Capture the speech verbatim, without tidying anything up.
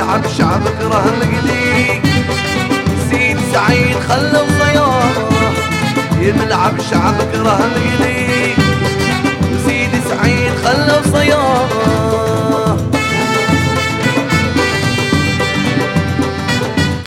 يملعب شعبك رهن جديد. سيد سعيد خلى صياح يملعب شعبك رهن جديد.